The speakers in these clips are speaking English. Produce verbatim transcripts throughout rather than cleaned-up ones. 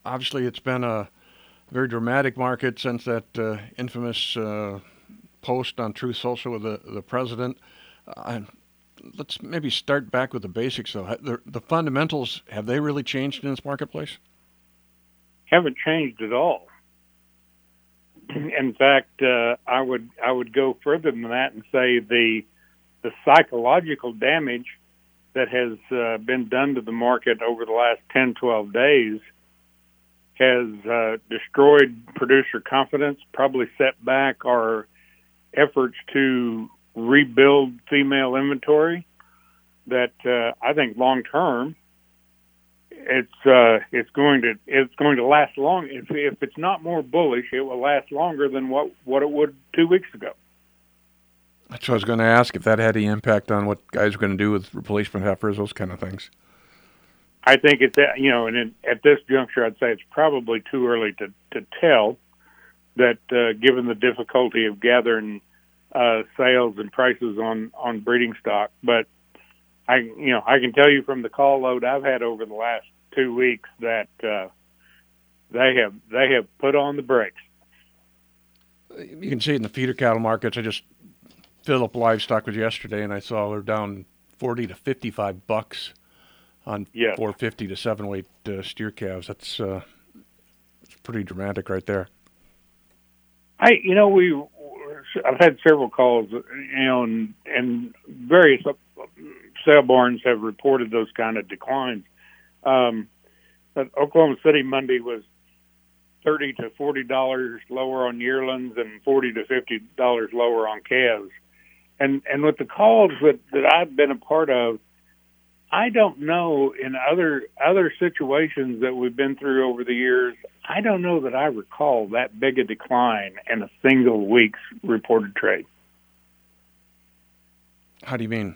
obviously it's been a very dramatic market since that uh, infamous uh, post on Truth Social with the, the president. Uh, let's maybe start back with the basics, though. The, the fundamentals, have they really changed in this marketplace? Haven't changed at all. In fact, uh, I would I would go further than that and say the the psychological damage that has uh, been done to the market over the last ten, twelve days has uh, destroyed producer confidence, probably set back our efforts to rebuild female inventory. That uh, I think long term, it's uh, it's going to it's going to last long. If, if it's not more bullish, it will last longer than what, what it would two weeks ago. That's what I was going to ask, if that had any impact on what guys are going to do with replacement heifers, those kind of things. I think it's, you know, and in, at this juncture, I'd say it's probably too early to, to tell that uh, given the difficulty of gathering uh, sales and prices on, on breeding stock. But I, you know, I can tell you from the call load I've had over the last two weeks that uh, they have they have put on the brakes. You can see it in the feeder cattle markets. I just Philip Livestock was yesterday, and I saw they're down forty to fifty-five bucks on yes. four fifty to seven weight uh, steer calves. That's uh, it's pretty dramatic right there. I, you know, we, I've had several calls, you know, and, and various sale barns have reported those kind of declines. Um, but Oklahoma City Monday was thirty to forty dollars lower on yearlings and forty to fifty dollars lower on calves. And and with the calls that, that I've been a part of, I don't know in other other situations that we've been through over the years, I don't know that I recall that big a decline in a single week's reported trade. How do you mean?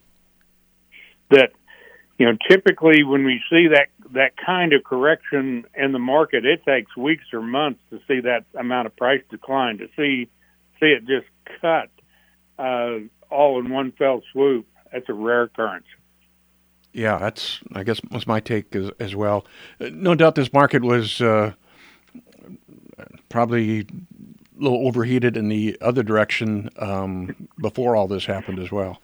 That, you know, typically when we see that that kind of correction in the market, it takes weeks or months to see that amount of price decline, to see see it just cut uh, all in one fell swoop. That's a rare occurrence. Yeah, that's, I guess, was my take as, as well. No doubt this market was uh, probably a little overheated in the other direction um, before all this happened as well.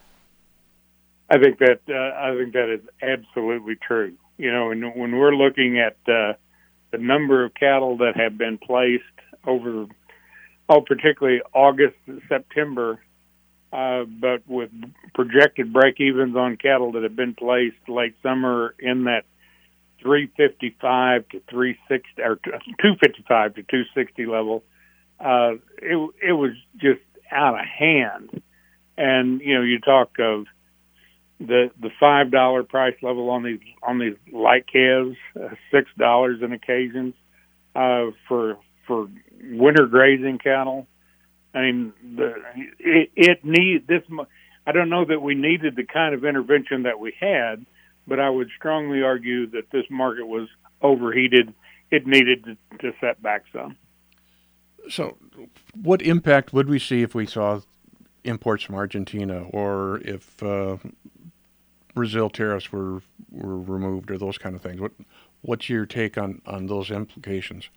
I think that uh, I think that is absolutely true. You know, and when we're looking at uh, the number of cattle that have been placed over, oh, particularly August, September, uh, but with projected break-evens on cattle that have been placed late summer in that three fifty-five to three sixty or two fifty-five to two sixty level, uh, it it was just out of hand. And you know, you talk of the the five dollar price level on these on these light calves, uh, six dollars in occasions uh, for for winter grazing cattle. I mean, the, it, it need this. I don't know that we needed the kind of intervention that we had, but I would strongly argue that this market was overheated. It needed to, to set back some. So, what impact would we see if we saw imports from Argentina, or if uh, Brazil tariffs were were removed, or those kind of things? What what's your take on, on those implications?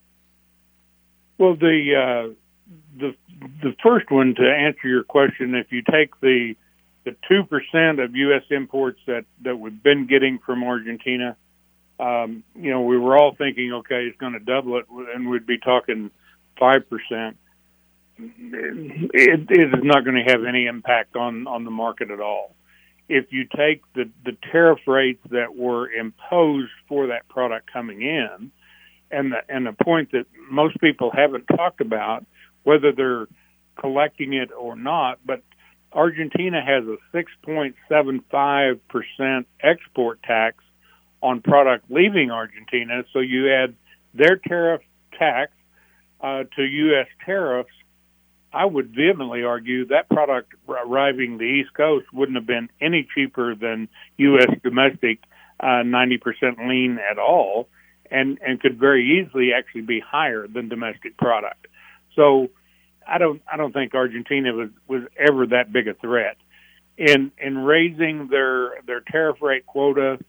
Well, the uh, the the first one, to answer your question, if you take the the two percent of U S imports that, that we've been getting from Argentina, um, you know, we were all thinking, okay, it's going to double it, and we'd be talking five percent. It, it is not going to have any impact on, on the market at all. If you take the, the tariff rates that were imposed for that product coming in, and the, and the point that most people haven't talked about, whether they're collecting it or not, but Argentina has a six point seven five percent export tax on product leaving Argentina. So you add their tariff tax uh, to U S tariffs, I would vehemently argue that product arriving the East Coast wouldn't have been any cheaper than U S domestic uh, ninety percent lean at all, and, and could very easily actually be higher than domestic product. So I don't I don't think Argentina was, was ever that big a threat. In in raising their their tariff rate quota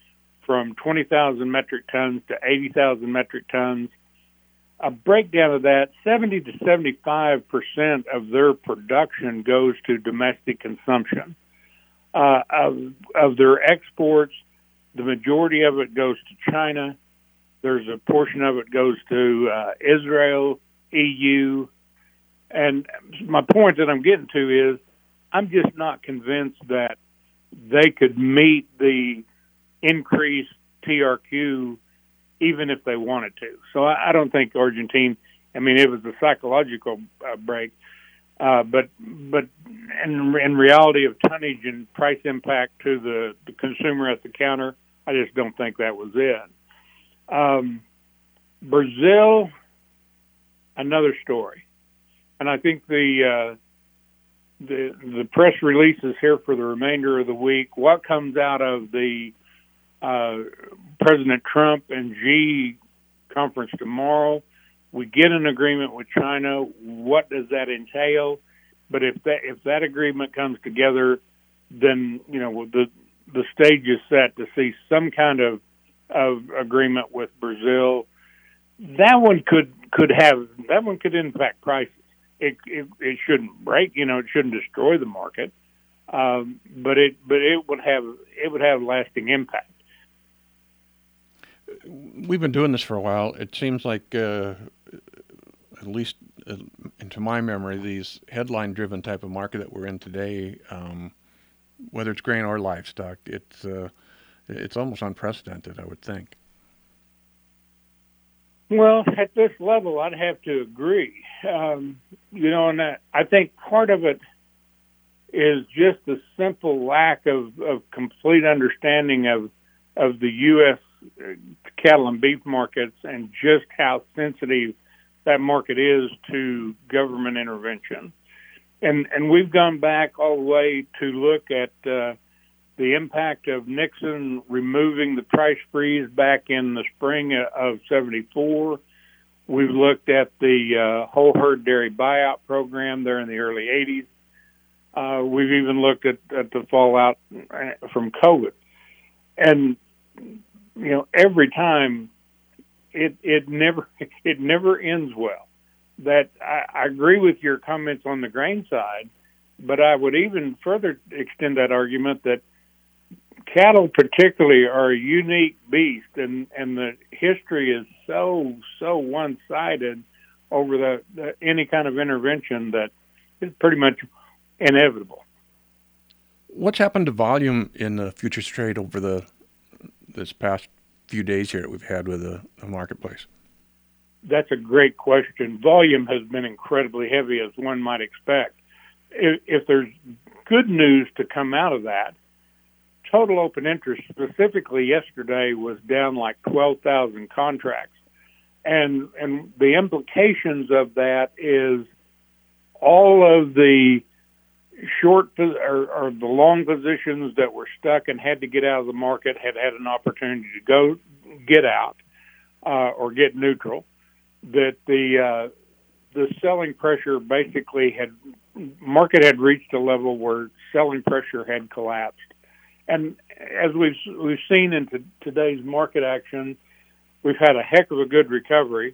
from twenty thousand metric tons to eighty thousand metric tons. A breakdown of that, seventy to seventy-five percent of their production goes to domestic consumption. Uh, of, of their exports, the majority of it goes to China. There's a portion of it goes to uh, Israel, E U. And my point that I'm getting to is I'm just not convinced that they could meet the increased T R Q even if they wanted to. So I, I don't think Argentina, I mean, it was a psychological uh, break. Uh, but but in, in reality of tonnage and price impact to the, the consumer at the counter, I just don't think that was it. Um, Brazil, another story, and I think the uh, the the press releases here for the remainder of the week. What comes out of the uh, President Trump and Xi conference tomorrow? We get an agreement with China. What does that entail? But if that if that agreement comes together, then you know the the stage is set to see some kind of of agreement with Brazil. That one could could have that one could impact prices. It it, it shouldn't break. You know, it shouldn't destroy the market. Um, but it but it would have it would have lasting impact. We've been doing this for a while. It seems like, uh, at least uh, into my memory, these headline-driven type of market that we're in today, um, whether it's grain or livestock, it's uh, it's almost unprecedented, I would think. Well, at this level, I'd have to agree. Um, you know, and I think part of it is just the simple lack of, of complete understanding of of the U S cattle and beef markets and just how sensitive that market is to government intervention. And and we've gone back all the way to look at uh, the impact of Nixon removing the price freeze back in the spring of seventy-four. We've looked at the uh, whole herd dairy buyout program there in the early eighties. Uh, we've even looked at, at the fallout from COVID. And you know, every time it it never it never ends well. That I, I agree with your comments on the grain side, but I would even further extend that argument that cattle particularly are a unique beast, and, and the history is so so one-sided over the, the any kind of intervention that is pretty much inevitable. What's happened to volume in the futures trade over the this past few days here that we've had with the, the marketplace? That's a great question. Volume has been incredibly heavy, as one might expect. If, if there's good news to come out of that, total open interest specifically yesterday was down like twelve thousand contracts. And, and the implications of that is all of the short or, or the long positions that were stuck and had to get out of the market had had an opportunity to go get out uh, or get neutral. That the uh, the selling pressure basically had market had reached a level where selling pressure had collapsed, and as we've we've seen in t- today's market action, we've had a heck of a good recovery.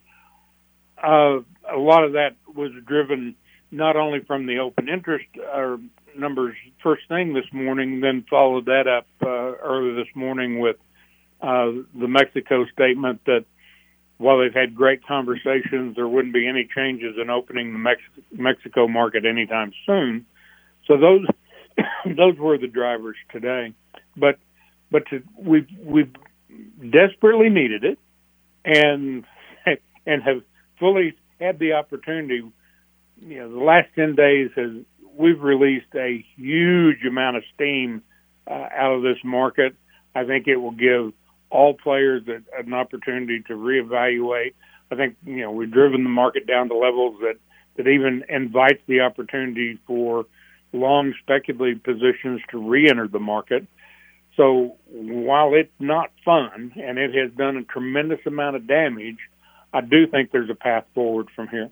Uh, a lot of that was driven not only from the open interest uh, numbers first thing this morning, then followed that up uh, early this morning with uh, the Mexico statement that while they've had great conversations, there wouldn't be any changes in opening the Mex- Mexico market anytime soon. So those those were the drivers today. But but to, we've we've desperately needed it, and and have fully had the opportunity. You know, the last ten days has we've released a huge amount of steam uh, out of this market. I think it will give all players a, an opportunity to reevaluate. I think you know we've driven the market down to levels that, that even invites the opportunity for long speculative positions to re-enter the market. So while it's not fun and it has done a tremendous amount of damage, I do think there's a path forward from here.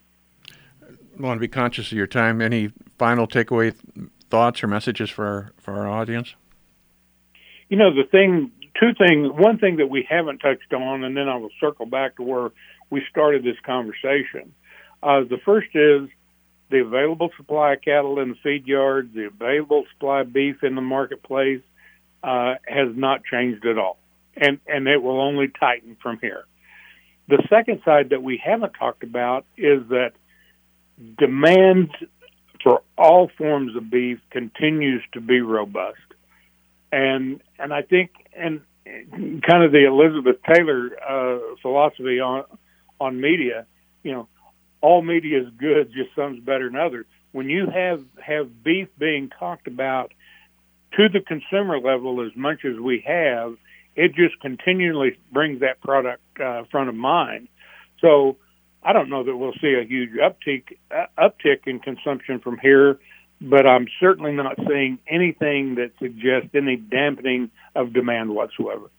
I want to be conscious of your time. Any final takeaway thoughts or messages for our, for our audience? You know, the thing two things. One thing that we haven't touched on, and then I will circle back to where we started this conversation. Uh, the first is the available supply of cattle in the feed yards, the available supply of beef in the marketplace uh, has not changed at all, and and it will only tighten from here. The second side that we haven't talked about is that demand for all forms of beef continues to be robust. And and I think, and kind of the Elizabeth Taylor uh, philosophy on on media, you know, all media is good, just some's better than others. When you have, have beef being talked about to the consumer level as much as we have, it just continually brings that product uh, front of mind. So I don't know that we'll see a huge uptick uh, uptick in consumption from here, but I'm certainly not seeing anything that suggests any dampening of demand whatsoever.